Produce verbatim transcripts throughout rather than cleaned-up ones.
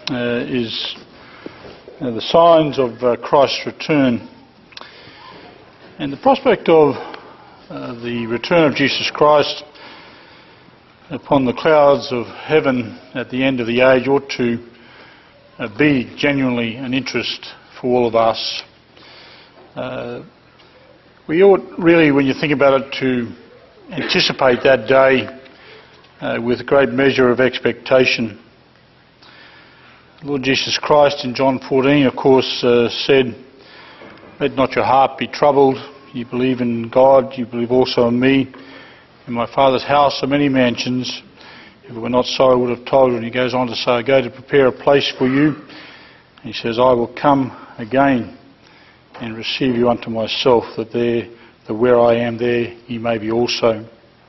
uh, is uh, the signs of uh, Christ's return. And the prospect of uh, the return of Jesus Christ upon the clouds of heaven at the end of the age ought to uh, be genuinely an interest for all of us. Uh, we ought really, when you think about it, to anticipate that day uh, with a great measure of expectation. Lord Jesus Christ in John fourteen, of course, uh, said, "Let not your heart be troubled. You believe in God, you believe also in me. In my Father's house are many mansions. If it were not so, I would have told you." And he goes on to say, "I go to prepare a place for you." And he says, "I will come again and receive you unto myself, that there, that where I am, there ye may be also."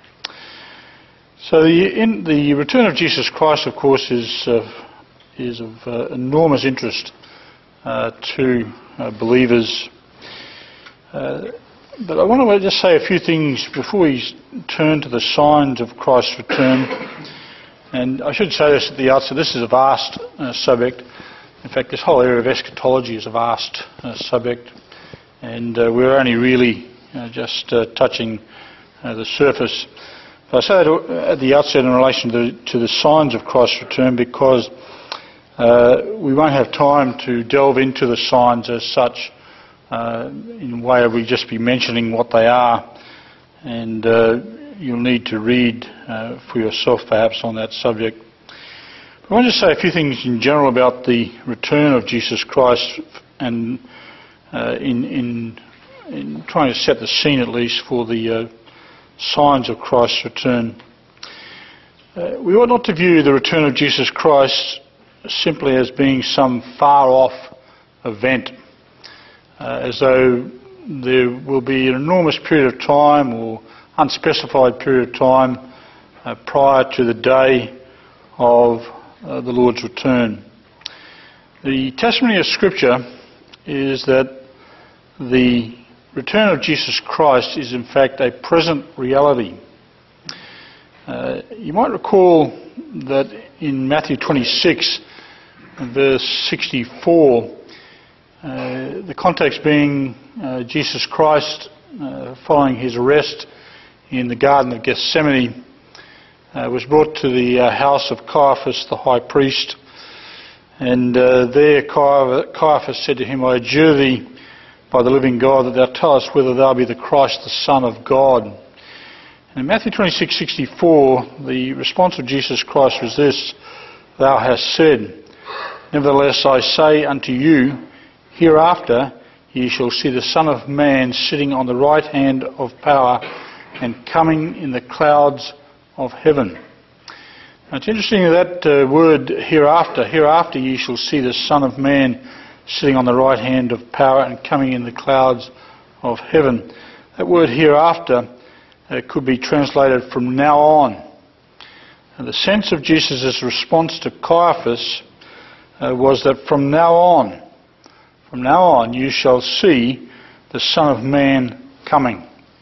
So the, in, the return of Jesus Christ, of course, is uh, is of uh, enormous interest uh, to uh, believers. Uh, But I want to just say a few things before we turn to the signs of Christ's return. And I should say this at the outset, this is a vast uh, subject. In fact, this whole area of eschatology is a vast uh, subject. And uh, we're only really uh, just uh, touching uh, the surface. But I say that at the outset in relation to, to the signs of Christ's return because uh, we won't have time to delve into the signs as such. Uh, in a way, we'll just be mentioning what they are, and uh, you'll need to read uh, for yourself perhaps on that subject. But I want to say a few things in general about the return of Jesus Christ, and uh, in, in, in trying to set the scene at least for the uh, signs of Christ's return. Uh, we ought not to view the return of Jesus Christ simply as being some far-off event. Uh, as though there will be an enormous period of time or unspecified period of time uh, prior to the day of uh, the Lord's return. The testimony of Scripture is that the return of Jesus Christ is in fact a present reality. Uh, you might recall that in Matthew twenty-six, verse sixty-four, Uh, the context being uh, Jesus Christ uh, following his arrest in the Garden of Gethsemane uh, was brought to the uh, house of Caiaphas the high priest, and uh, there Caiaphas said to him, "I adjure thee by the living God that thou tell us whether thou be the Christ, the Son of God." And in Matthew twenty-six sixty-four, the response of Jesus Christ was this: "Thou hast said, nevertheless I say unto you, hereafter ye shall see the Son of Man sitting on the right hand of power and coming in the clouds of heaven." Now it's interesting that uh, word hereafter, hereafter ye shall see the Son of Man sitting on the right hand of power and coming in the clouds of heaven. That word hereafter uh, could be translated from now on. And the sense of Jesus' response to Caiaphas uh, was that from now on, From now on you shall see the Son of Man coming.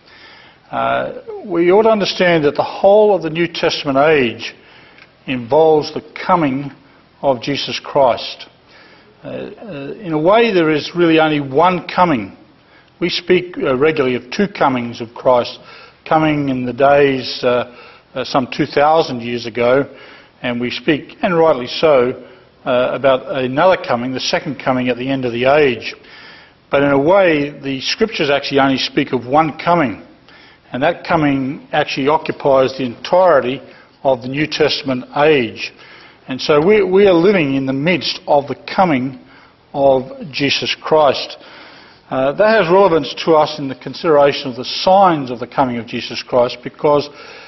Uh, we ought to understand that the whole of the New Testament age involves the coming of Jesus Christ. Uh, uh, in a way, there is really only one coming. We speak uh, regularly of two comings of Christ, coming in the days uh, uh, some two thousand years ago, and we speak, and rightly so, Uh, about another coming, the second coming at the end of the age. But in a way, the Scriptures actually only speak of one coming, and that coming actually occupies the entirety of the New Testament age. And so we, we are living in the midst of the coming of Jesus Christ. Uh, that has relevance to us in the consideration of the signs of the coming of Jesus Christ, because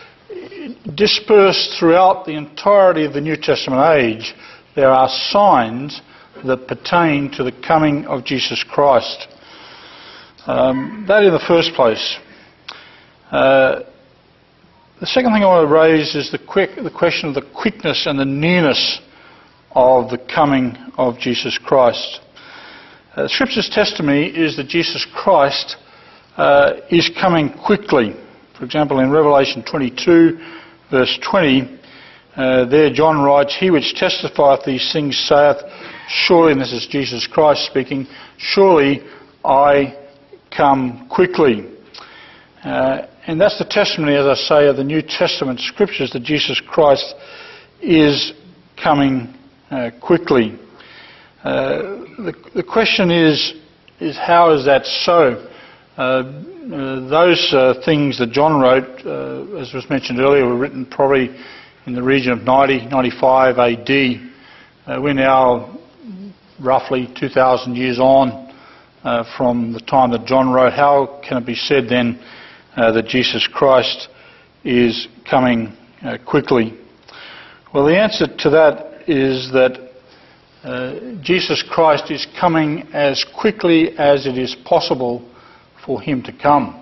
dispersed throughout the entirety of the New Testament age, there are signs that pertain to the coming of Jesus Christ. Um, that in the first place. Uh, the second thing I want to raise is the, quick, the question of the quickness and the nearness of the coming of Jesus Christ. Uh, Scripture's testimony is that Jesus Christ uh, is coming quickly. For example, in Revelation twenty-two, verse twenty, uh, there John writes, "He which testifieth these things saith, surely," and this is Jesus Christ speaking, "surely I come quickly." Uh, and that's the testimony, as I say, of the New Testament scriptures, that Jesus Christ is coming uh, quickly. Uh, the, the question is, is how is that so? Uh, uh, those uh, things that John wrote, uh, as was mentioned earlier, were written probably in the region of ninety, ninety-five A D. Uh, we're now roughly two thousand years on uh, from the time that John wrote. How can it be said then uh, that Jesus Christ is coming uh, quickly? Well, the answer to that is that uh, Jesus Christ is coming as quickly as it is possible for him to come.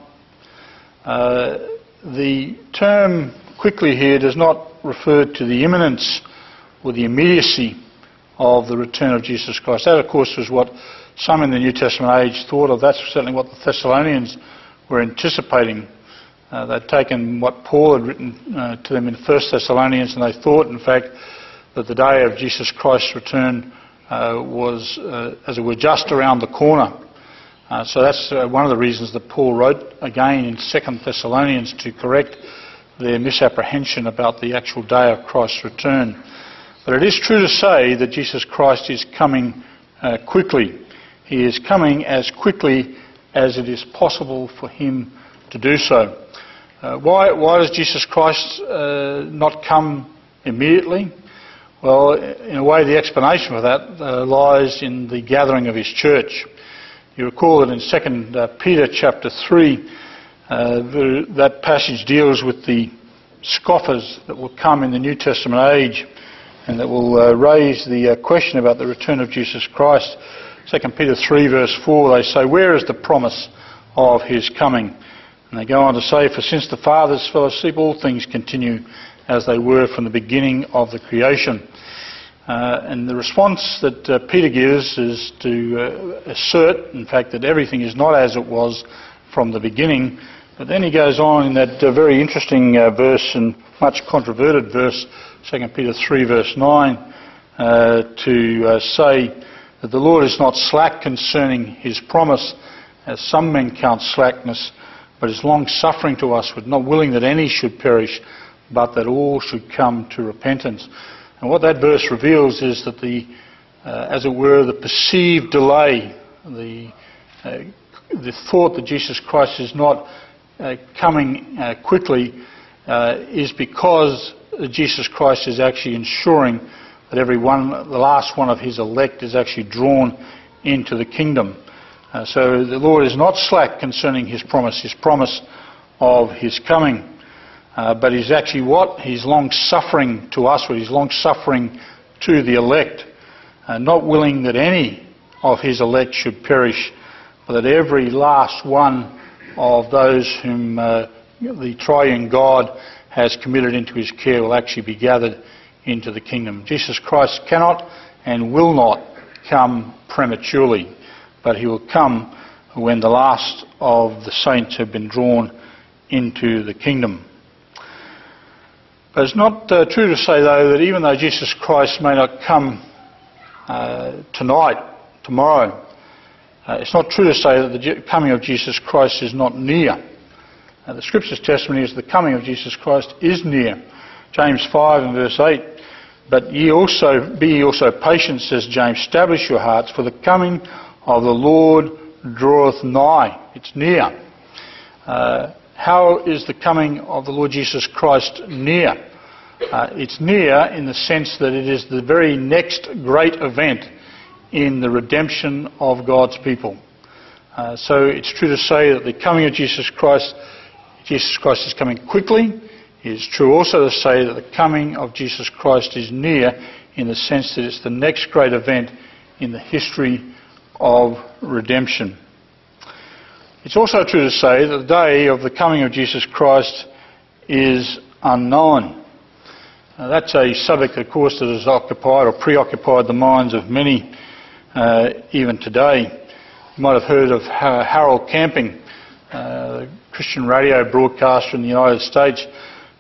Uh, the term quickly here does not refer to the imminence or the immediacy of the return of Jesus Christ. That, of course, was what some in the New Testament age thought of. That's certainly what the Thessalonians were anticipating. Uh, they'd taken what Paul had written uh, to them in First Thessalonians, and they thought, in fact, that the day of Jesus Christ's return uh, was, uh, as it were, just around the corner. Uh, so that's uh, one of the reasons that Paul wrote again in Second Thessalonians, to correct their misapprehension about the actual day of Christ's return. But it is true to say that Jesus Christ is coming uh, quickly. He is coming as quickly as it is possible for him to do so. Uh, why, why does Jesus Christ uh, not come immediately? Well, in a way, the explanation for that uh, lies in the gathering of his church. You recall that in Second Peter chapter three, uh, the, that passage deals with the scoffers that will come in the New Testament age, and that will uh, raise the uh, question about the return of Jesus Christ. Second Peter three verse four, they say, "Where is the promise of his coming?" And they go on to say, "For since the fathers fell asleep, all things continue as they were from the beginning of the creation." Uh, and the response that uh, Peter gives is to uh, assert, in fact, that everything is not as it was from the beginning. But then he goes on in that uh, very interesting uh, verse, and much controverted verse, Second Peter three verse nine, uh, to uh, say that the Lord is not slack concerning his promise, as some men count slackness, but is long-suffering to us, with not willing that any should perish, but that all should come to repentance. And what that verse reveals is that the, uh, as it were, the perceived delay, the, uh, the thought that Jesus Christ is not uh, coming uh, quickly, uh, is because Jesus Christ is actually ensuring that every one, the last one of his elect, is actually drawn into the kingdom. Uh, so the Lord is not slack concerning his promise, his promise of his coming. Uh, but he's actually what? He's long-suffering to us, or he's long-suffering to the elect, uh, not willing that any of his elect should perish, but that every last one of those whom uh, the triune God has committed into his care will actually be gathered into the kingdom. Jesus Christ cannot and will not come prematurely, but he will come when the last of the saints have been drawn into the kingdom. But it's not uh, true to say, though, that even though Jesus Christ may not come uh, tonight, tomorrow, uh, it's not true to say that the coming of Jesus Christ is not near. Uh, the Scripture's testimony is the coming of Jesus Christ is near. James five and verse eight, "But ye also, be ye also patient, says James, establish your hearts, for the coming of the Lord draweth nigh." It's near. Uh, How is the coming of the Lord Jesus Christ near? Uh, it's near in the sense that it is the very next great event in the redemption of God's people. Uh, so it's true to say that the coming of Jesus Christ, Jesus Christ is coming quickly. It is true also to say that the coming of Jesus Christ is near in the sense that it's the next great event in the history of redemption. It's also true to say that the day of the coming of Jesus Christ is unknown. Now, that's a subject, of course, that has occupied or preoccupied the minds of many uh, even today. You might have heard of Harold Camping, uh, a Christian radio broadcaster in the United States,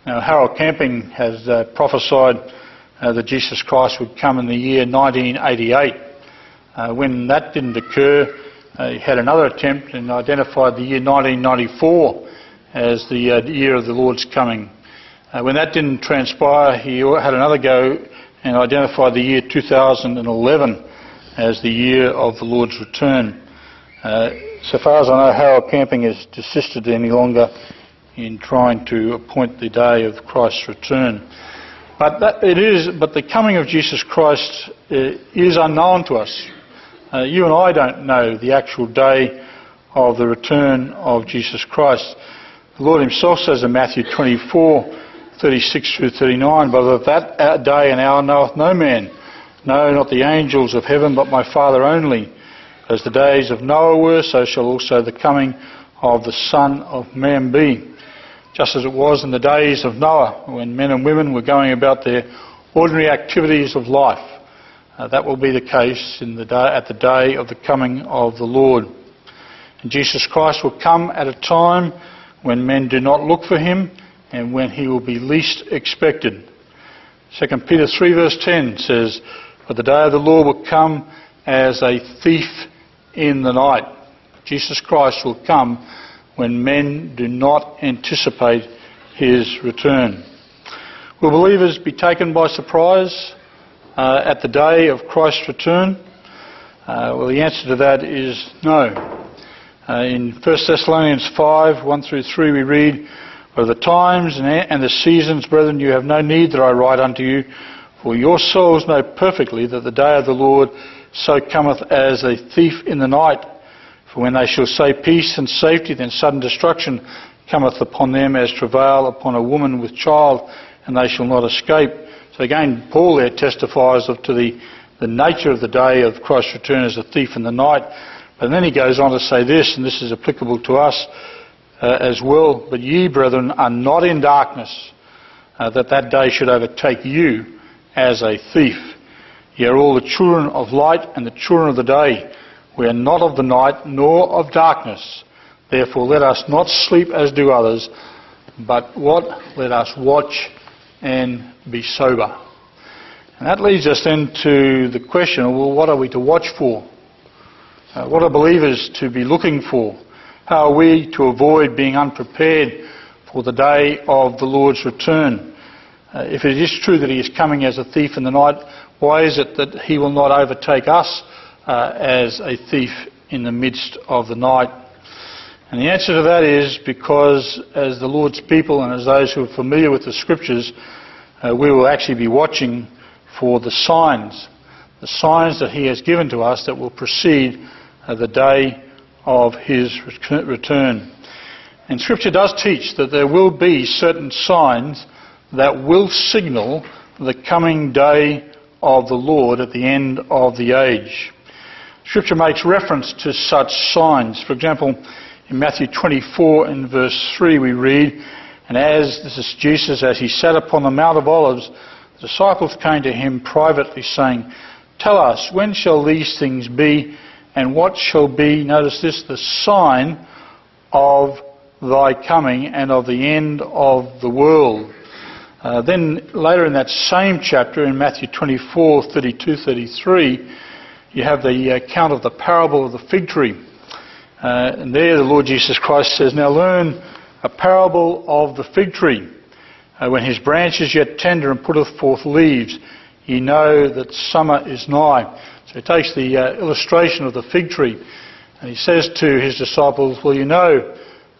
Now, Harold Camping has uh, prophesied uh, that Jesus Christ would come in the year nineteen eighty-eight. Uh, when that didn't occur, uh, he had another attempt and identified the year nineteen ninety-four as the uh, year of the Lord's coming. Uh, when that didn't transpire, he had another go and identified the year two thousand eleven as the year of the Lord's return. Uh, so far as I know, Harold Camping has desisted any longer in trying to appoint the day of Christ's return. But that, it is. But the coming of Jesus Christ uh, is unknown to us. Uh, you and I don't know the actual day of the return of Jesus Christ. The Lord himself says in Matthew twenty-four, thirty-six through thirty-nine, "But of that day and hour knoweth no man, no, not the angels of heaven, but my Father only. As the days of Noah were, so shall also the coming of the Son of Man be." Just as it was in the days of Noah, when men and women were going about their ordinary activities of life, uh, that will be the case in the day, at the day of the coming of the Lord. And Jesus Christ will come at a time when men do not look for him and when he will be least expected. Second Peter three verse ten says, "But the day of the Lord will come as a thief in the night." Jesus Christ will come when men do not anticipate his return. Will believers be taken by surprise uh, at the day of Christ's return? Uh, well, the answer to that is no. Uh, in First Thessalonians five, one through three, we read, "Of the times and the seasons, brethren, you have no need that I write unto you, for yourselves know perfectly that the day of the Lord so cometh as a thief in the night. For when they shall say peace and safety, then sudden destruction cometh upon them as travail upon a woman with child, and they shall not escape." So again, Paul there testifies of to the, the nature of the day of Christ's return as a thief in the night. But then he goes on to say this, and this is applicable to us uh, as well. "But ye, brethren, are not in darkness, uh, that that day should overtake you as a thief. Ye are all the children of light and the children of the day. We are not of the night, nor of darkness. Therefore let us not sleep as do others, but what? Let us watch and be sober." And that leads us then to the question, well, what are we to watch for? Uh, what are believers to be looking for? How are we to avoid being unprepared for the day of the Lord's return? Uh, if it is true that he is coming as a thief in the night, why is it that he will not overtake us uh, as a thief in the midst of the night? And the answer to that is because as the Lord's people and as those who are familiar with the Scriptures, uh, we will actually be watching for the signs, the signs that he has given to us that will precede uh, the day of his return. And Scripture does teach that there will be certain signs that will signal the coming day of the Lord at the end of the age. Scripture makes reference to such signs. For example, in Matthew twenty-four and verse three we read, "And as," this is Jesus, "as he sat upon the Mount of Olives, the disciples came to him privately, saying, Tell us, when shall these things be, and what shall be," notice this, "the sign of thy coming and of the end of the world?" Uh, then later in that same chapter, in Matthew twenty-four, thirty-two, thirty-three, you have the account of the parable of the fig tree. Uh, and there the Lord Jesus Christ says, "Now learn a parable of the fig tree. Uh, when his branch is yet tender and putteth forth leaves, ye know that summer is nigh." So he takes the uh, illustration of the fig tree and he says to his disciples, well, you know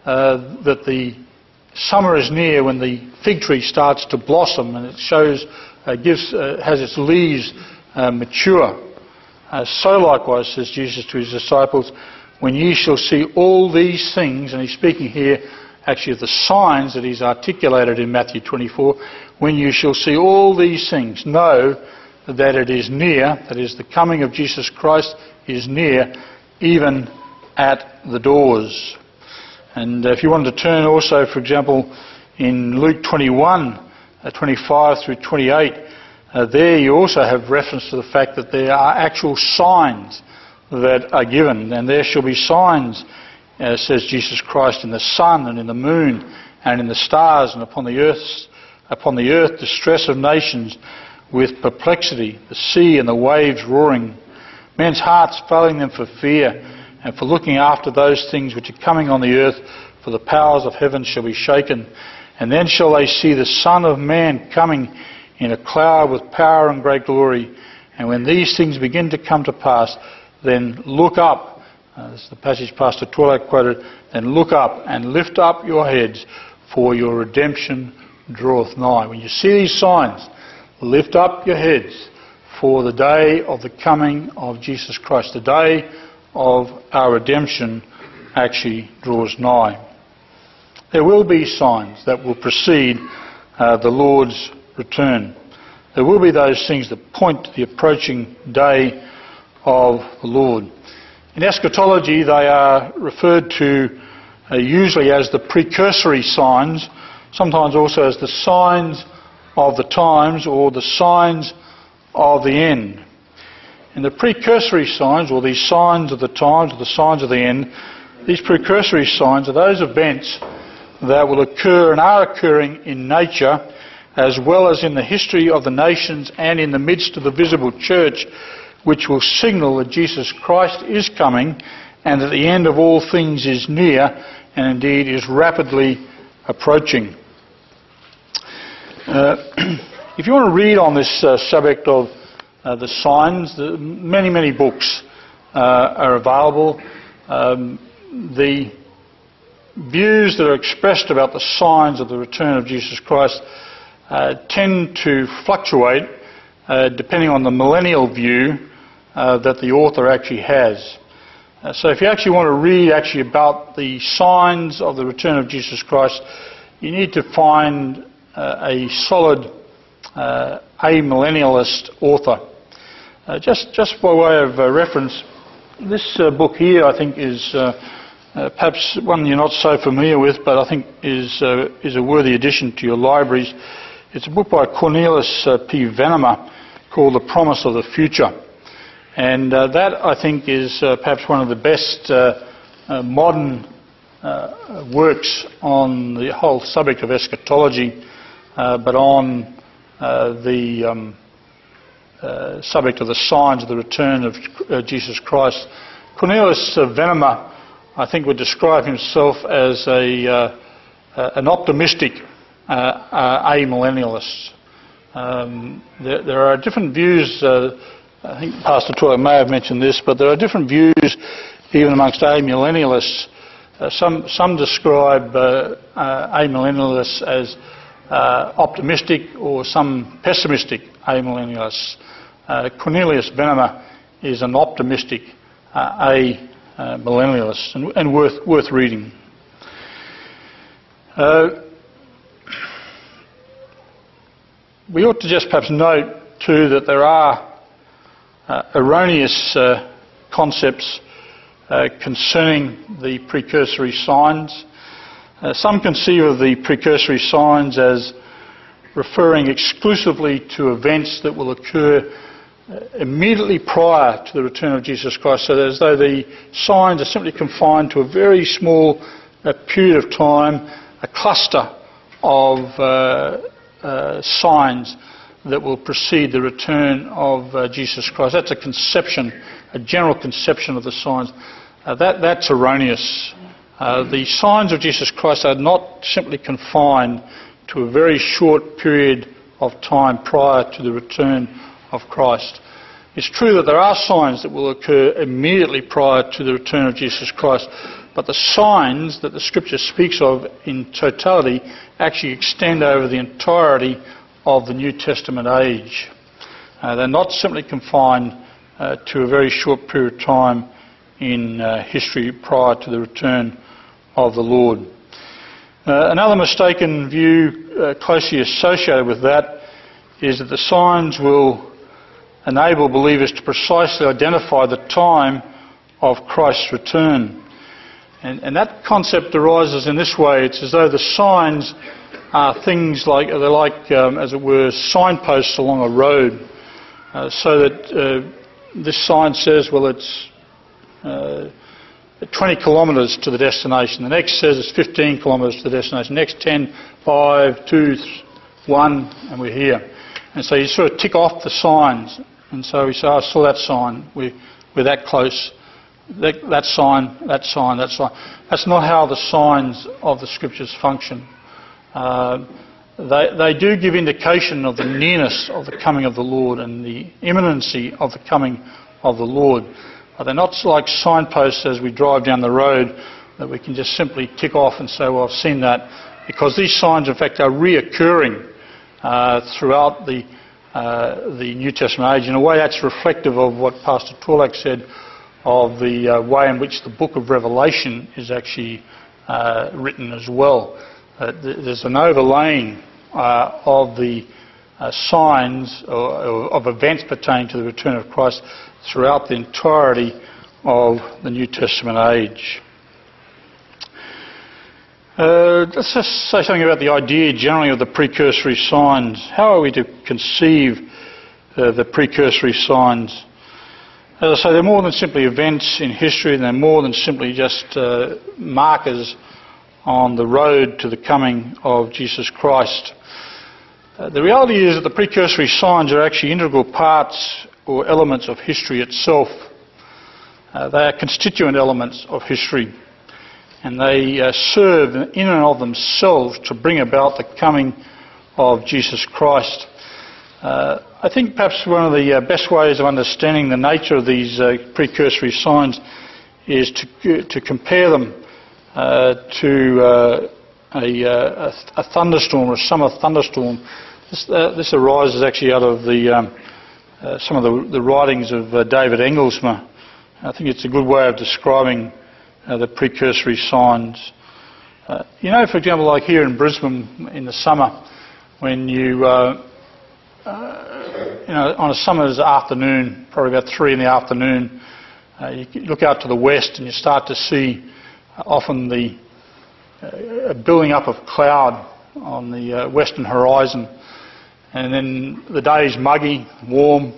uh, that the summer is near when the fig tree starts to blossom and it shows, uh, gives, uh, has its leaves uh, mature. Uh, so likewise, says Jesus to his disciples, when ye shall see all these things, and he's speaking here actually of the signs that he's articulated in Matthew twenty-four, when you shall see all these things, know that it is near, that is, the coming of Jesus Christ is near, even at the doors. And if you wanted to turn also, for example, in Luke twenty-one, uh, twenty-five through twenty-eight, uh, there you also have reference to the fact that there are actual signs that are given. And there shall be signs, uh, says Jesus Christ, in the sun and in the moon and in the stars and upon the earth's upon the earth distress of nations with perplexity, the sea and the waves roaring, men's hearts failing them for fear, and for looking after those things which are coming on the earth, for the powers of heaven shall be shaken. And then shall they see the Son of Man coming in a cloud with power and great glory. And when these things begin to come to pass, then look up. Uh, this is the passage Pastor Twilight quoted. Then look up and lift up your heads, for your redemption draweth nigh. When you see these signs, lift up your heads, for the day of the coming of Jesus Christ, the day of our redemption, actually draws nigh. There will be signs that will precede uh, the Lord's return. There will be those things that point to the approaching day of the Lord. In eschatology, they are referred to uh, usually as the precursory signs, sometimes also as the signs of the times or the signs of the end. And the precursory signs, or these signs of the times or the signs of the end, these precursory signs are those events that will occur and are occurring in nature, as well as in the history of the nations and in the midst of the visible church, which will signal that Jesus Christ is coming and that the end of all things is near and indeed is rapidly approaching. Uh, if you want to read on this uh, subject of uh, the signs, the, many, many books uh, are available. Um, the views that are expressed about the signs of the return of Jesus Christ uh, tend to fluctuate uh, depending on the millennial view uh, that the author actually has. Uh, so if you actually want to read actually about the signs of the return of Jesus Christ, you need to find uh, a solid uh, amillennialist author. Uh, just, just by way of uh, reference, this uh, book here I think is uh, Uh, perhaps one you're not so familiar with, but I think is uh, is a worthy addition to your libraries. It's a book by Cornelius uh, P. Venema called The Promise of the Future. And uh, that, I think, is uh, perhaps one of the best uh, uh, modern uh, works on the whole subject of eschatology, uh, but on uh, the um, uh, subject of the signs of the return of uh, Jesus Christ. Cornelius uh, Venema, I think, would describe himself as a uh, uh, an optimistic uh, uh, amillennialist. Um, there, there are different views. Uh, I think Pastor Twilight may have mentioned this, but there are different views even amongst amillennialists. Uh, some some describe uh, uh, amillennialists as uh, optimistic, or some pessimistic amillennialists. Uh, Cornelius Venema is an optimistic uh, a Uh, millennialists, and, and worth worth reading. Uh, we ought to just perhaps note too that there are uh, erroneous uh, concepts uh, concerning the precursory signs. Uh, some conceive of the precursory signs as referring exclusively to events that will occur immediately prior to the return of Jesus Christ, so that as though the signs are simply confined to a very small uh, period of time, a cluster of uh, uh, signs that will precede the return of uh, Jesus Christ. That's a conception, a general conception of the signs. Uh, that, that's erroneous. Uh, the signs of Jesus Christ are not simply confined to a very short period of time prior to the return of Christ. It's true that there are signs that will occur immediately prior to the return of Jesus Christ, but the signs that the Scripture speaks of in totality actually extend over the entirety of the New Testament age. Uh, they're not simply confined uh, to a very short period of time in uh, history prior to the return of the Lord. Uh, another mistaken view uh, closely associated with that is that the signs will enable believers to precisely identify the time of Christ's return. And, and that concept arises in this way. It's as though the signs are things like, they're like, um, as it were, signposts along a road. Uh, so that uh, this sign says, well, it's uh, twenty kilometres to the destination. The next says it's fifteen kilometres to the destination. The next ten, five, two, one, and we're here. And so you sort of tick off the signs. And so we say, oh, I saw that sign, we're, we're that close. That, that sign, that sign, that sign. That's not how the signs of the Scriptures function. Uh, they, they do give indication of the nearness of the coming of the Lord and the imminency of the coming of the Lord. But they're not like signposts as we drive down the road that we can just simply tick off and say, well, I've seen that. Because these signs, in fact, are reoccurring uh, throughout the, uh, the New Testament age. In a way, that's reflective of what Pastor Torlak said of the uh, way in which the book of Revelation is actually uh, written as well. Uh, there's an overlaying uh, of the uh, signs or, or of events pertaining to the return of Christ throughout the entirety of the New Testament age. Uh, let's just say something about the idea generally of the precursory signs. How are we to conceive uh, the precursory signs? As I say, they're more than simply events in history, and they're more than simply just uh, markers on the road to the coming of Jesus Christ. Uh, the reality is that the precursory signs are actually integral parts or elements of history itself. Uh, they are constituent elements of history, and they uh, serve in and of themselves to bring about the coming of Jesus Christ. Uh, I think perhaps one of the uh, best ways of understanding the nature of these uh, precursory signs is to, to compare them uh, to uh, a, a, a thunderstorm or a summer thunderstorm. This, uh, this arises actually out of the, um, uh, some of the, the writings of uh, David Engelsma. I think it's a good way of describing uh, the precursory signs. Uh, you know, for example, like here in Brisbane in the summer, when you... Uh, Uh, you know, on a summer's afternoon, probably about three in the afternoon, uh, you look out to the west and you start to see uh, often the uh, building up of cloud on the uh, western horizon. And then the day's muggy, warm,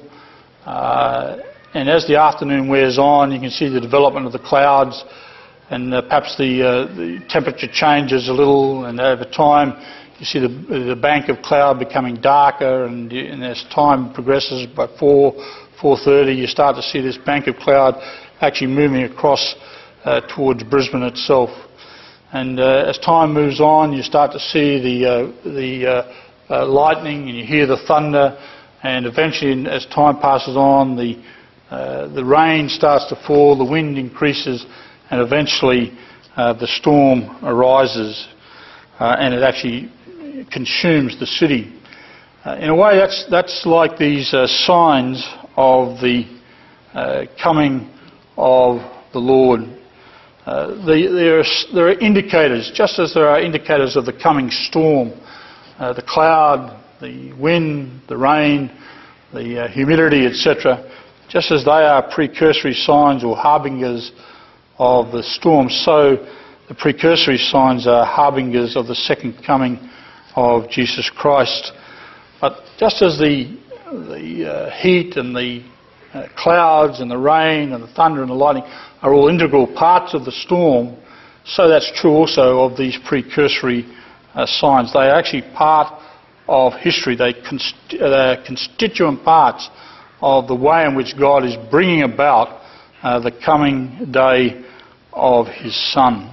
uh, and as the afternoon wears on, you can see the development of the clouds, and uh, perhaps the, uh, the temperature changes a little, and over time you see the, the bank of cloud becoming darker, and, and as time progresses, by four, four thirty, you start to see this bank of cloud actually moving across uh, towards Brisbane itself. And uh, as time moves on, you start to see the, uh, the uh, uh, lightning, and you hear the thunder, and eventually, as time passes on, the, uh, the rain starts to fall, the wind increases, and eventually uh, the storm arises, uh, and it actually consumes the city. Uh, in a way, that's, that's like these uh, signs of the uh, coming of the Lord. Uh, the, there, are, there are indicators, just as there are indicators of the coming storm. Uh, the cloud, the wind, the rain, the uh, humidity, et cetera. Just as they are precursory signs or harbingers of the storm, so the precursory signs are harbingers of the second coming of Jesus Christ. But just as the, the uh, heat and the uh, clouds and the rain and the thunder and the lightning are all integral parts of the storm, so that's true also of these precursory uh, signs. They are actually part of history. They const- they're constituent parts of the way in which God is bringing about uh, the coming day of His Son.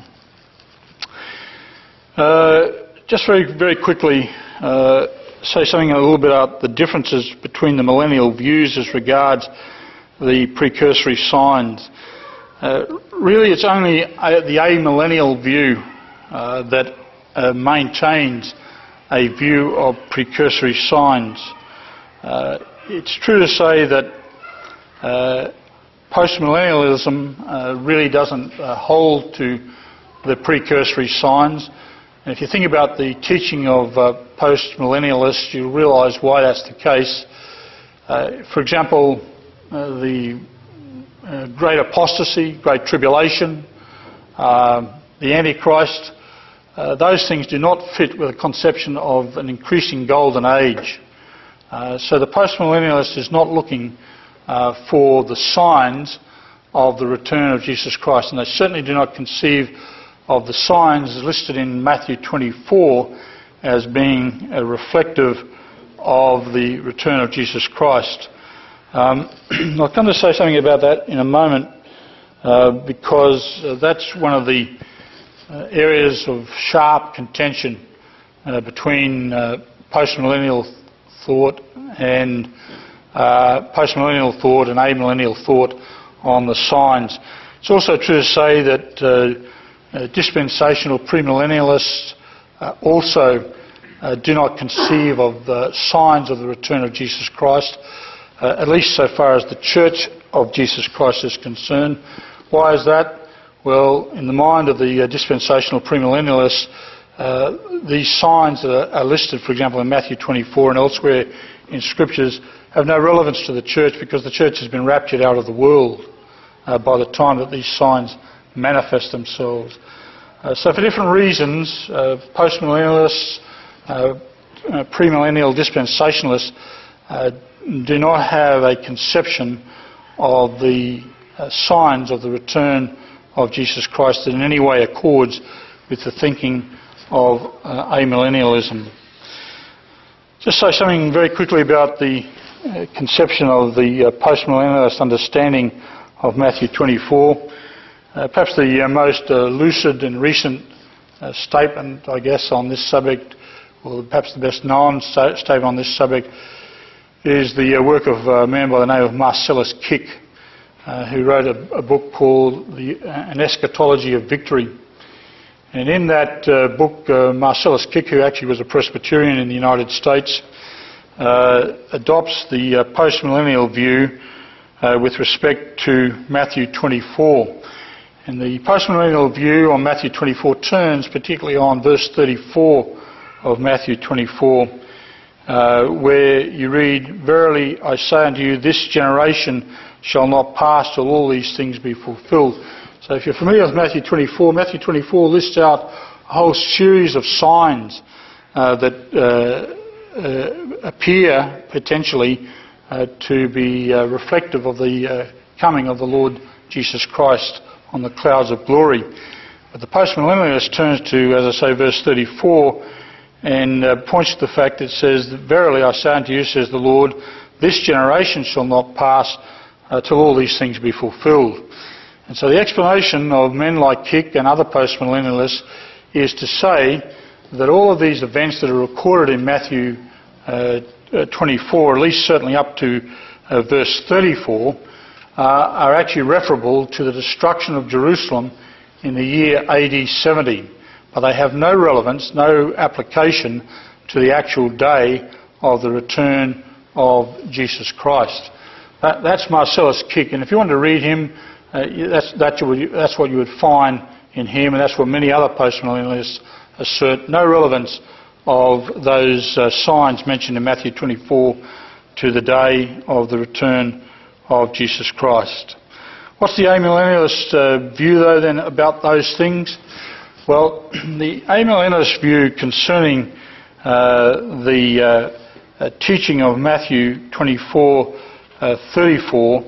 Uh, just very, very quickly, uh, say something a little bit about the differences between the millennial views as regards the precursory signs. Uh, really, it's only a, the amillennial view uh, that uh, maintains a view of precursory signs. Uh, it's true to say that uh, postmillennialism uh, really doesn't uh, hold to the precursory signs. And if you think about the teaching of uh, postmillennialists, you'll realise why that's the case. Uh, for example, uh, the uh, great apostasy, great tribulation, uh, the Antichrist, uh, those things do not fit with a conception of an increasing golden age. Uh, so the postmillennialist is not looking uh, for the signs of the return of Jesus Christ, and they certainly do not conceive of the signs listed in Matthew twenty-four as being uh, reflective of the return of Jesus Christ. Um, I'll come to say something about that in a moment, uh, because uh, that's one of the uh, areas of sharp contention uh, between uh, postmillennial thought and uh, postmillennial thought and amillennial thought on the signs. It's also true to say that uh, uh, dispensational premillennialists uh, also uh, do not conceive of the signs of the return of Jesus Christ, uh, at least so far as the Church of Jesus Christ is concerned. Why is that? Well, in the mind of the uh, dispensational premillennialists, uh, these signs that are, are listed, for example, in Matthew twenty-four and elsewhere in Scriptures, have no relevance to the Church because the Church has been raptured out of the world uh, by the time that these signs manifest themselves. Uh, so for different reasons, uh, postmillennialists, uh, uh, premillennial dispensationalists uh, do not have a conception of the uh, signs of the return of Jesus Christ that in any way accords with the thinking of uh, amillennialism. Just say something very quickly about the uh, conception of the uh, postmillennialist understanding of Matthew twenty-four. Uh, perhaps the uh, most uh, lucid and recent uh, statement, I guess, on this subject, or perhaps the best known sta- statement on this subject, is the uh, work of a man by the name of Marcellus Kick, uh, who wrote a, a book called the, uh, An Eschatology of Victory. And in that uh, book, uh, Marcellus Kick, who actually was a Presbyterian in the United States, uh, adopts the uh, postmillennial view uh, with respect to Matthew twenty-four. And the postmillennial view on Matthew twenty-four turns particularly on verse thirty-four of Matthew twenty-four, uh, where you read, "Verily I say unto you, this generation shall not pass till all these things be fulfilled." So if you're familiar with Matthew twenty-four, Matthew twenty-four lists out a whole series of signs uh, that uh, uh, appear potentially uh, to be uh, reflective of the uh, coming of the Lord Jesus Christ on the clouds of glory. But the postmillennialist turns to, as I say, verse thirty-four and uh, points to the fact that it says, "Verily I say unto you, says the Lord, this generation shall not pass uh, till all these things be fulfilled." And so the explanation of men like Kick and other postmillennialists is to say that all of these events that are recorded in Matthew uh, twenty-four, at least certainly up to uh, verse thirty-four, uh, are actually referable to the destruction of Jerusalem in the year A D seventy. But they have no relevance, no application to the actual day of the return of Jesus Christ. That, that's Marcellus Kick, and if you want to read him, Uh, that's, that's, that's what you would find in him, and that's what many other postmillennialists assert. No relevance of those uh, signs mentioned in Matthew twenty-four to the day of the return of Jesus Christ. What's the amillennialist uh, view, though, then, about those things? Well, the amillennialist view concerning uh, the uh, uh, teaching of Matthew twenty-four thirty-four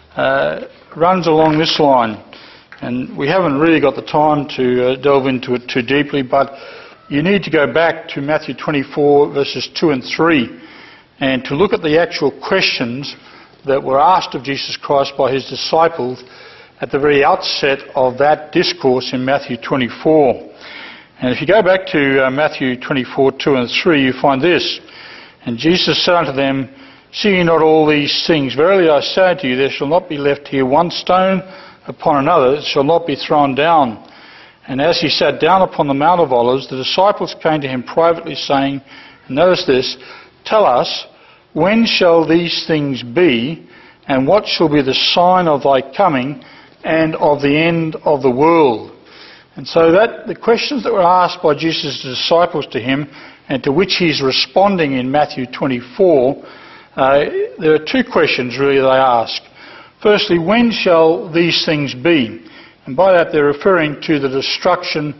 uh, runs along this line, and we haven't really got the time to uh, delve into it too deeply, but you need to go back to Matthew twenty-four verses two and three and to look at the actual questions that were asked of Jesus Christ by his disciples at the very outset of that discourse in Matthew twenty-four. And if you go back to uh, Matthew twenty-four, two and three, you find this: "And Jesus said unto them, See ye not all these things? Verily I say unto you, there shall not be left here one stone upon another, it shall not be thrown down. And as he sat down upon the Mount of Olives, the disciples came to him privately, saying," and notice this, "Tell us, when shall these things be, and what shall be the sign of thy coming and of the end of the world?" And so that the questions that were asked by Jesus' disciples to him, and to which he's responding in Matthew twenty-four, Uh, there are two questions really they ask. Firstly, when shall these things be? And by that they're referring to the destruction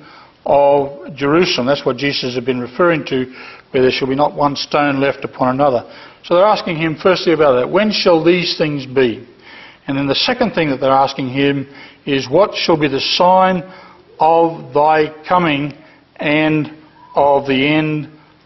of Jerusalem. That's what Jesus had been referring to, where there shall be not one stone left upon another. So they're asking him firstly about that. When shall these things be? And then the second thing that they're asking him is, what shall be the sign of thy coming and of the end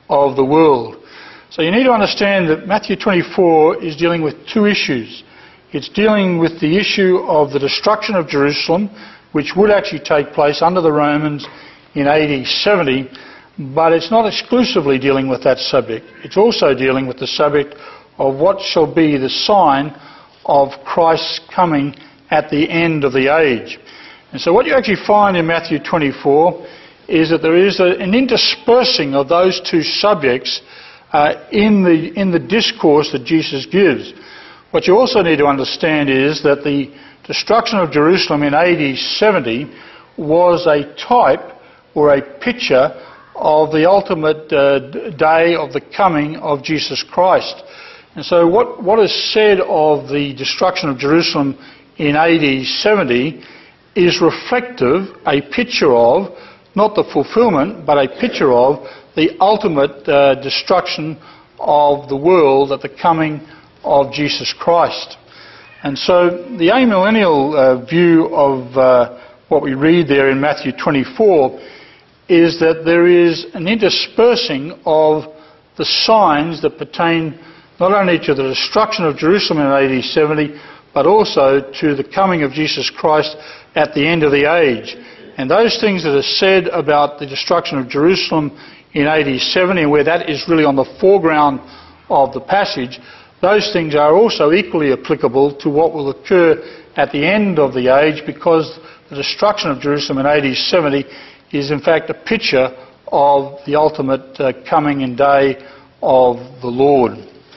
of the world. So you need to understand that Matthew twenty-four is dealing with two issues. It's dealing with the issue of the destruction of Jerusalem, which would actually take place under the Romans in A D seventy, but it's not exclusively dealing with that subject. It's also dealing with the subject of what shall be the sign of Christ's coming at the end of the age. And so what you actually find in Matthew twenty-four is that there is a, an interspersing of those two subjects uh, in the in the discourse that Jesus gives. What you also need to understand is that the destruction of Jerusalem in A D seventy was a type or a picture of the ultimate uh, day of the coming of Jesus Christ. And so what, what is said of the destruction of Jerusalem in A D seventy is reflective, a picture of, not the fulfillment, but a picture of the ultimate uh, destruction of the world at the coming of Jesus Christ. And so the amillennial uh, view of uh, what we read there in Matthew twenty-four is that there is an interspersing of the signs that pertain not only to the destruction of Jerusalem in A D seventy, but also to the coming of Jesus Christ at the end of the age. And those things that are said about the destruction of Jerusalem in A D seventy, where that is really on the foreground of the passage, those things are also equally applicable to what will occur at the end of the age, because the destruction of Jerusalem in A D seventy is in fact a picture of the ultimate uh, coming and day of the Lord.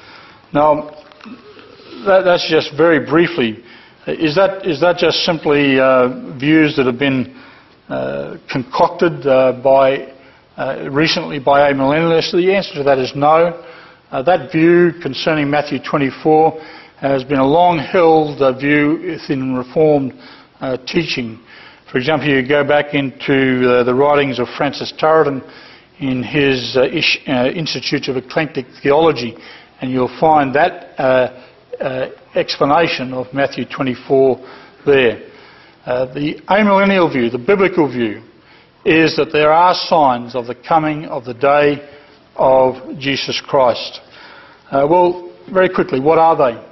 Now, that, that's just very briefly. Is that is that just simply uh, views that have been uh, concocted uh, by uh, recently by amillennialists? The answer to that is no. Uh, that view concerning Matthew twenty-four has been a long-held uh, view within Reformed uh, teaching. For example, you go back into uh, the writings of Francis Turretin in his uh, Ish, uh, Institutes of Eclectic Theology, and you'll find that uh, uh, explanation of Matthew twenty-four there. Uh, the amillennial view, the biblical view, is that there are signs of the coming of the day of Jesus Christ. Uh, well, very quickly, what are they?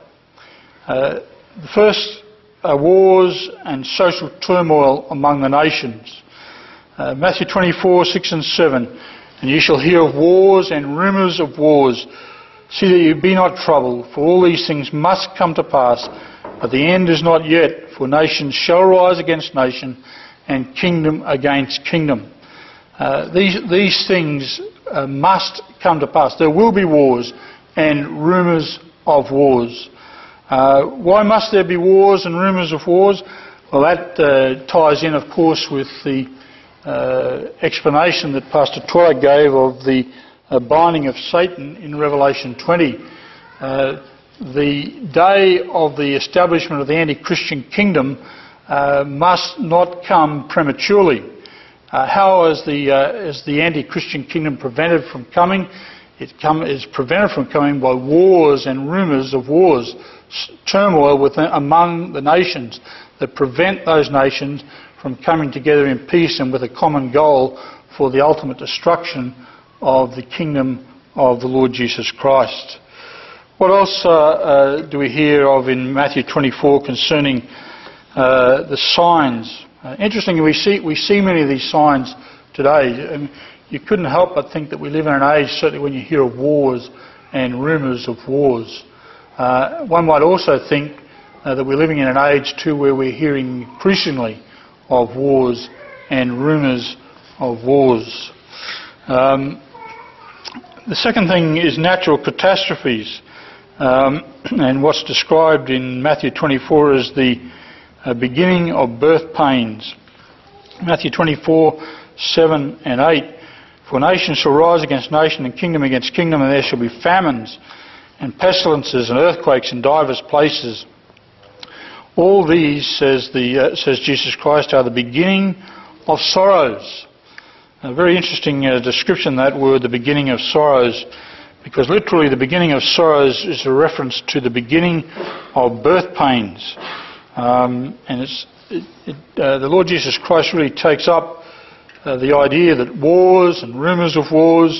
Uh, the first are wars and social turmoil among the nations. Uh, Matthew twenty-four, six and seven. And you shall hear of wars and rumours of wars. See that you be not troubled, for all these things must come to pass, but the end is not yet, for nation shall rise against nation, and kingdom against kingdom. Uh, these, these things uh, must come to pass. There will be wars and rumours of wars. Uh, why must there be wars and rumours of wars? Well, that uh, ties in, of course, with the uh, explanation that Pastor Twilight gave of the uh, binding of Satan in Revelation twenty. Uh, the day of the establishment of the anti-Christian kingdom uh, must not come prematurely. Uh, how is the, uh, is the anti-Christian kingdom prevented from coming? It come, is prevented from coming by wars and rumours of wars, turmoil within, among the nations that prevent those nations from coming together in peace and with a common goal for the ultimate destruction of the kingdom of the Lord Jesus Christ. What else uh, uh, do we hear of in Matthew twenty-four concerning uh, the signs? Uh, interestingly, we see we see many of these signs today. Um, you couldn't help but think that we live in an age, certainly when you hear of wars and rumours of wars. Uh, one might also think uh, that we're living in an age too where we're hearing increasingly of wars and rumours of wars. Um, the second thing is natural catastrophes, um, and what's described in Matthew twenty-four as the uh, beginning of birth pains. Matthew twenty-four, seven and eight. For nation shall rise against nation, and kingdom against kingdom, and there shall be famines and pestilences and earthquakes in divers places. All these, says, the, uh, says Jesus Christ, are the beginning of sorrows. A very interesting uh, description, that word, the beginning of sorrows, because literally the beginning of sorrows is a reference to the beginning of birth pains. Um, and it's, it, it, uh, the Lord Jesus Christ really takes up uh, the idea that wars and rumours of wars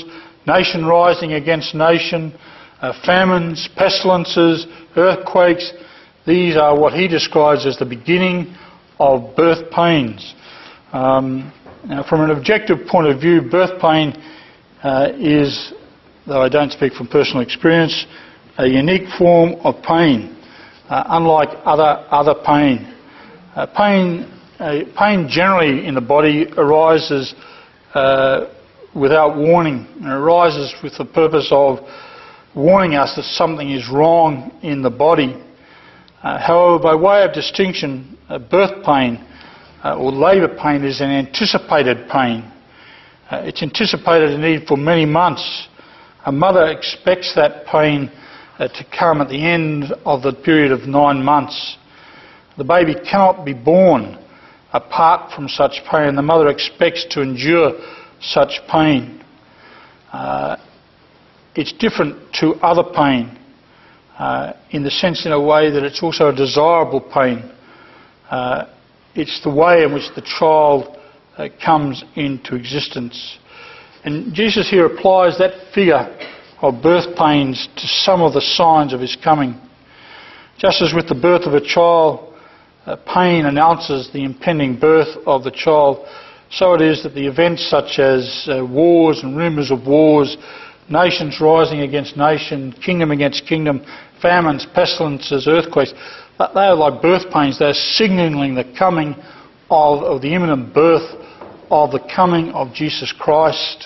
nation rising against nation, uh, famines, pestilences, earthquakes. These are what he describes as the beginning of birth pains. Um, now, from an objective point of view, birth pain uh, is, though I don't speak from personal experience, a unique form of pain, uh, unlike other other pain. Uh, pain, uh, pain generally in the body arises uh, without warning. It arises with the purpose of warning us that something is wrong in the body. Uh, however, by way of distinction, uh, birth pain uh, or labour pain is an anticipated pain. Uh, it's anticipated indeed for many months. A mother expects that pain uh, to come at the end of the period of nine months. The baby cannot be born apart from such pain. The mother expects to endure such pain. Uh, it's different to other pain. Uh, in the sense, in a way, that it's also a desirable pain. Uh, it's the way in which the child uh, comes into existence. And Jesus here applies that figure of birth pains to some of the signs of his coming. Just as with the birth of a child, uh, pain announces the impending birth of the child, so it is that the events such as uh, wars and rumours of wars, nations rising against nation, kingdom against kingdom, famines, pestilences, earthquakes, they are like birth pains. They're signalling the coming of, of the imminent birth of the coming of Jesus Christ.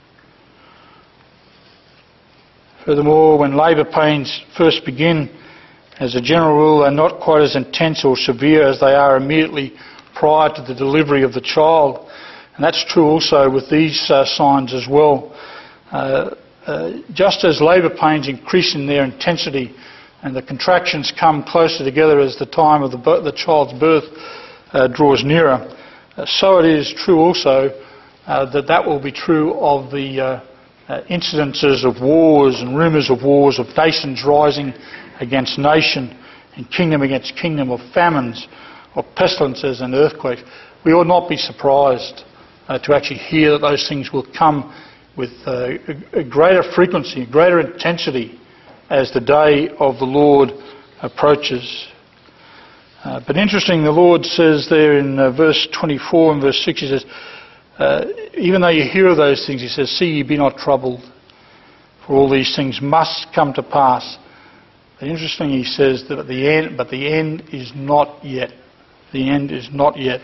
Furthermore, when labour pains first begin, as a general rule, they're not quite as intense or severe as they are immediately prior to the delivery of the child. And that's true also with these uh, signs as well. Uh, Uh, just as labour pains increase in their intensity and the contractions come closer together as the time of the, the child's birth uh, draws nearer, uh, so it is true also uh, that that will be true of the uh, uh, incidences of wars and rumours of wars, of nations rising against nation and kingdom against kingdom, of famines, of pestilences and earthquakes. We ought not be surprised uh, to actually hear that those things will come with uh, a greater frequency, a greater intensity as the day of the Lord approaches. Uh, but interesting, the Lord says there in uh, verse twenty-four and verse six, he says, uh, even though you hear of those things, he says, see ye be not troubled, for all these things must come to pass. But interesting, he says that at the end, but the end is not yet. The end is not yet.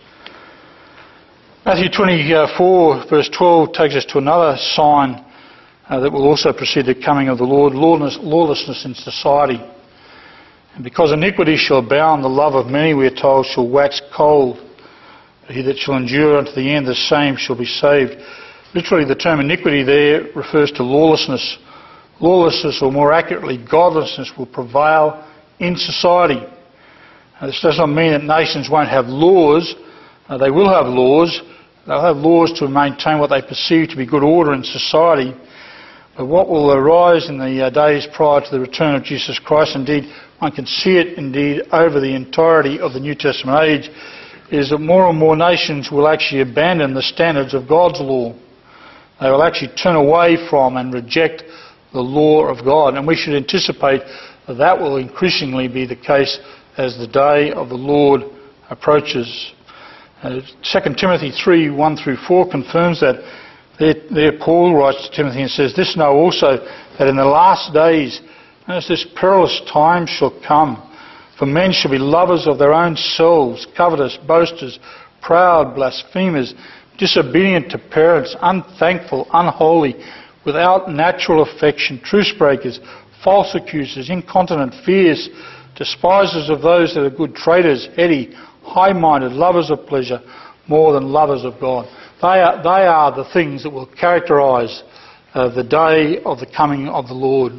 Matthew twenty-four verse twelve takes us to another sign uh, that will also precede the coming of the Lord, lawlessness, lawlessness in society. And because iniquity shall abound, the love of many, we are told, shall wax cold. But he that shall endure unto the end, the same shall be saved. Literally, the term iniquity there refers to lawlessness. Lawlessness, or more accurately, godlessness, will prevail in society. Now, this does not mean that nations won't have laws. Uh, they will have laws. They'll have laws to maintain what they perceive to be good order in society. But what will arise in the uh, days prior to the return of Jesus Christ, indeed, one can see it indeed over the entirety of the New Testament age, is that more and more nations will actually abandon the standards of God's law. They will actually turn away from and reject the law of God. And we should anticipate that that will increasingly be the case as the day of the Lord approaches. Uh, Second Timothy three, one through four confirms that. There, there Paul writes to Timothy and says, this know also, that in the last days, as this perilous time shall come, for men shall be lovers of their own selves, covetous, boasters, proud, blasphemers, disobedient to parents, unthankful, unholy, without natural affection, truce breakers, false accusers, incontinent, fierce, despisers of those that are good, traitors, heady, high-minded, lovers of pleasure, more than lovers of God. They are, they are the things that will characterise uh, the day of the coming of the Lord.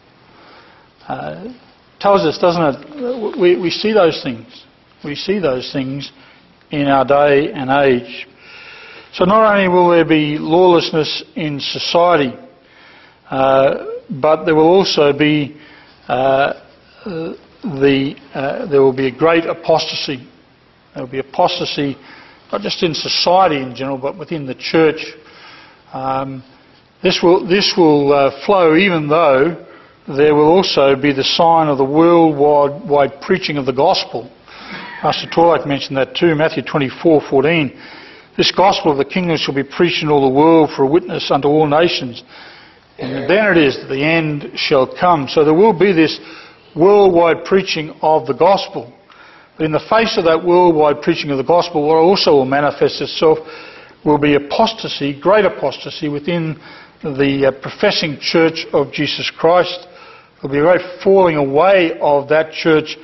Uh, tells us, doesn't it? We, we see those things. We see those things in our day and age. So not only will there be lawlessness in society, uh, but there will also be uh, uh, the uh, there will be a great apostasy. There will be apostasy, not just in society in general, but within the church. Um, This will, this will uh, flow even though there will also be the sign of the worldwide wide preaching of the gospel. Pastor Torlake mentioned that too, Matthew twenty-four fourteen. This gospel of the kingdom shall be preached in all the world for a witness unto all nations. And then it is that the end shall come. So there will be this worldwide preaching of the gospel. But in the face of that worldwide preaching of the gospel, what also will manifest itself will be apostasy, great apostasy within the uh, professing church of Jesus Christ. There will be a great falling away of that church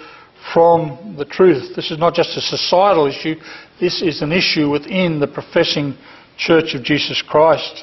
from the truth. This is not just a societal issue. This is an issue within the professing church of Jesus Christ.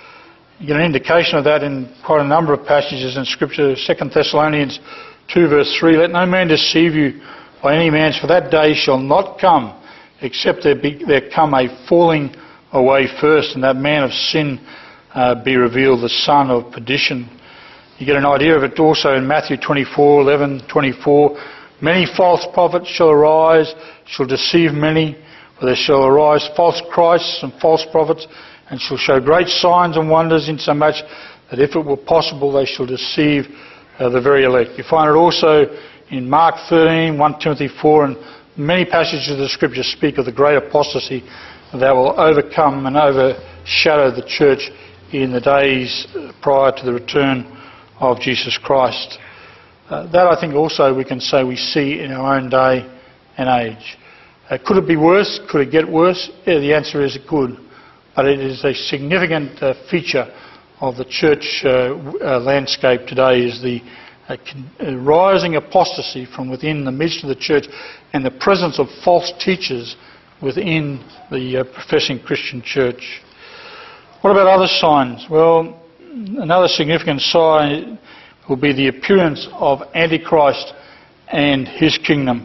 You get an indication of that in quite a number of passages in Scripture. Second Thessalonians two verse three, let no man deceive you by any means, for that day shall not come, except there, be, there come a falling away first, and that man of sin uh, be revealed, the son of perdition. You get an idea of it also in Matthew twenty-four eleven, twenty-four. Many false prophets shall arise, shall deceive many, for there shall arise false Christs and false prophets, and shall show great signs and wonders, insomuch that if it were possible they shall deceive uh, the very elect. You find it also in Mark thirteen, First Timothy four, and many passages of the Scripture speak of the great apostasy that will overcome and overshadow the church in the days prior to the return of Jesus Christ. Uh, that I think also we can say we see in our own day and age. Uh, could it be worse? Could it get worse? Yeah, the answer is it could. But it is a significant uh, feature of the church uh, uh, landscape today is the uh, uh, rising apostasy from within the midst of the church and the presence of false teachers within the uh, professing Christian church. What about other signs? Well, another significant sign will be the appearance of Antichrist and his kingdom.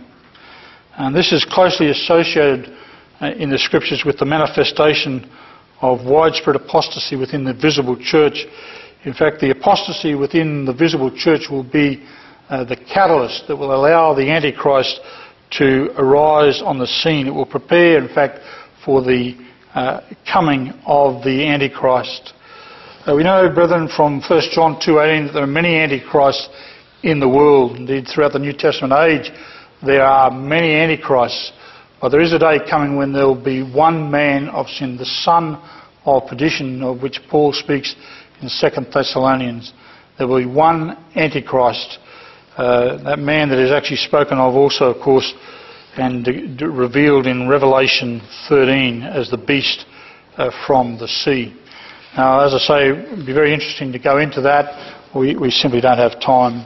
And this is closely associated uh, in the Scriptures with the manifestation of widespread apostasy within the visible church. In fact, the apostasy within the visible church will be uh, the catalyst that will allow the Antichrist to arise on the scene. It will prepare, in fact, for the uh, coming of the Antichrist. Uh, we know, brethren, from First John two eighteen that there are many antichrists in the world. Indeed, throughout the New Testament age, there are many antichrists. But there is a day coming when there will be one man of sin, the son of perdition, of which Paul speaks in Second Thessalonians. There will be one antichrist. Uh, that man that is actually spoken of also, of course, and d- d- revealed in Revelation thirteen as the beast uh, from the sea. Now, as I say, it would be very interesting to go into that. We, we simply don't have time.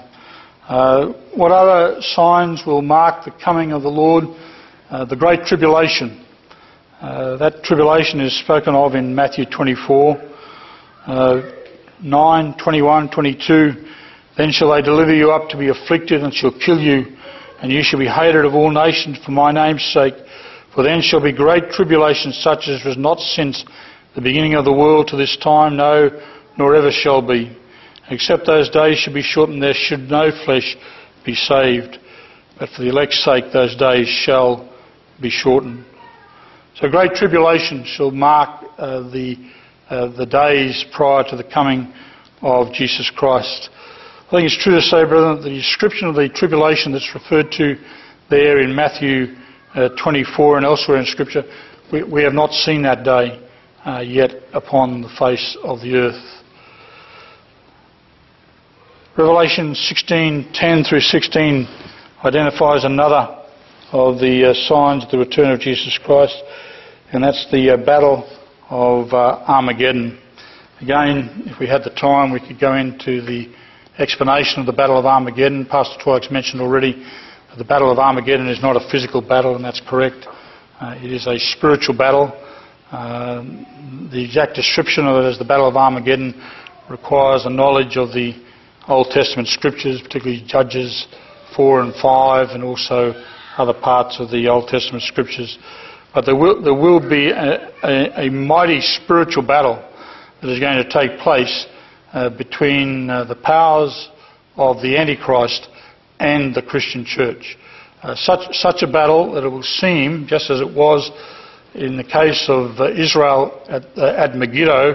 Uh, what other signs will mark the coming of the Lord? Uh, the Great Tribulation. Uh, that tribulation is spoken of in Matthew twenty-four, uh, nine, twenty-one, twenty-two. Then shall they deliver you up to be afflicted, and shall kill you, and you shall be hated of all nations for my name's sake. For then shall be great tribulation, such as was not since the beginning of the world to this time, no, nor ever shall be. Except those days should be shortened, there should no flesh be saved. But for the elect's sake, those days shall be shortened. So great tribulation shall mark uh, the uh, the days prior to the coming of Jesus Christ. I think it's true to say, brethren, that the description of the tribulation that's referred to there in Matthew uh, twenty-four and elsewhere in Scripture, we, we have not seen that day uh, yet upon the face of the earth. Revelation sixteen ten through sixteen identifies another of the uh, signs of the return of Jesus Christ, and that's the uh, battle of uh, Armageddon. Again, if we had the time, we could go into the explanation of the Battle of Armageddon. Pastor Twigg's mentioned already that the Battle of Armageddon is not a physical battle, and that's correct. Uh, it is a spiritual battle. Uh, the exact description of it as the Battle of Armageddon requires a knowledge of the Old Testament Scriptures, particularly Judges four and five, and also other parts of the Old Testament Scriptures. But there will, there will be a, a, a mighty spiritual battle that is going to take place uh, between uh, the powers of the Antichrist and the Christian church. Uh, such, such a battle that it will seem, just as it was in the case of uh, Israel at, uh, at Megiddo,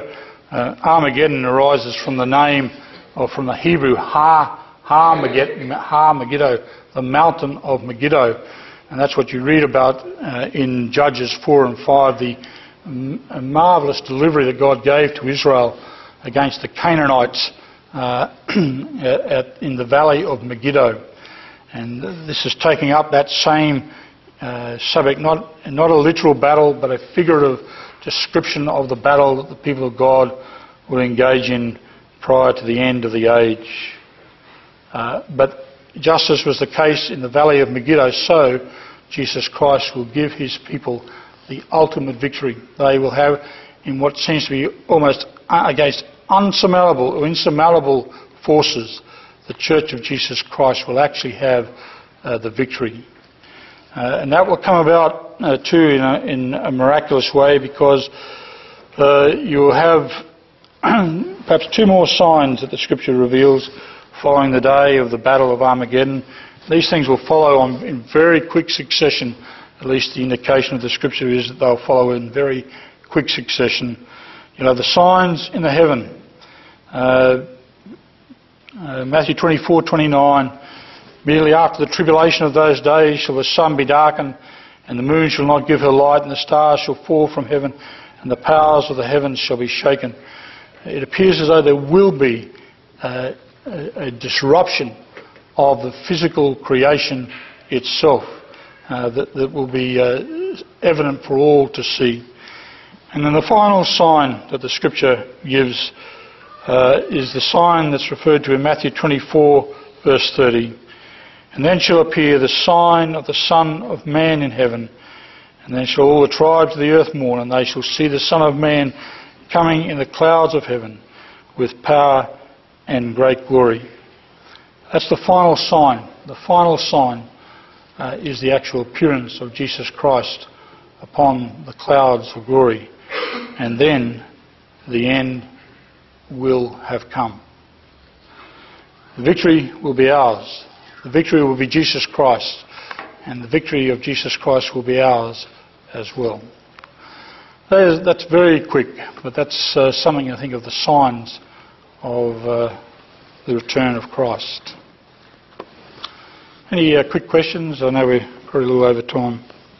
Uh, Armageddon arises from the name, or from the Hebrew Har, Har, Megiddo, Har Megiddo, the mountain of Megiddo. And that's what you read about uh, in Judges four and five, the m- marvellous delivery that God gave to Israel against the Canaanites uh, at, in the valley of Megiddo. And this is taking up that same uh, subject, not, not a literal battle, but a figurative description of the battle that the people of God will engage in prior to the end of the age. Uh, but just as was the case in the valley of Megiddo, so Jesus Christ will give his people the ultimate victory. They will have, in what seems to be almost against unsurmountable or insurmountable forces, the Church of Jesus Christ will actually have uh, the victory. Uh, and that will come about uh, too in a, in a miraculous way, because uh, you will have perhaps two more signs that the Scripture reveals following the day of the Battle of Armageddon. These things will follow on in very quick succession. At least the indication of the Scripture is that they'll follow in very quick succession. You know, the signs in the heaven. Uh, uh, Matthew twenty-four twenty-nine. Immediately after the tribulation of those days shall the sun be darkened, and the moon shall not give her light, and the stars shall fall from heaven, and the powers of the heavens shall be shaken. It appears as though there will be uh, a, a disruption of the physical creation itself uh, that, that will be uh, evident for all to see. And then the final sign that the Scripture gives uh, is the sign that's referred to in Matthew twenty-four verse thirty. And then shall appear the sign of the Son of Man in heaven. And then shall all the tribes of the earth mourn, and they shall see the Son of Man coming in the clouds of heaven with power and great glory. That's the final sign. The final sign uh, is the actual appearance of Jesus Christ upon the clouds of glory. And then the end will have come. The victory will be ours. The victory will be Jesus Christ, and the victory of Jesus Christ will be ours as well. That is, that's very quick, but that's uh, something, I think, of the signs of uh, the return of Christ. Any uh, quick questions? I know we're probably a little over time.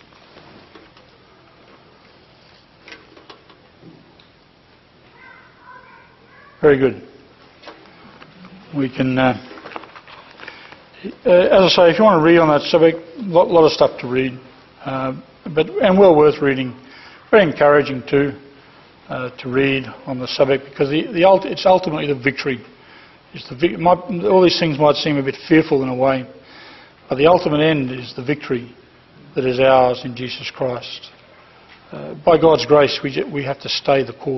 Very good. We can... Uh, Uh, as I say, if you want to read on that subject, a lot, lot of stuff to read, uh, but and well worth reading. Very encouraging too uh, to read on the subject, because the, the ult- it's ultimately the victory. It's the vic- might, all these things might seem a bit fearful in a way, but the ultimate end is the victory that is ours in Jesus Christ. Uh, by God's grace, we we have to stay the course.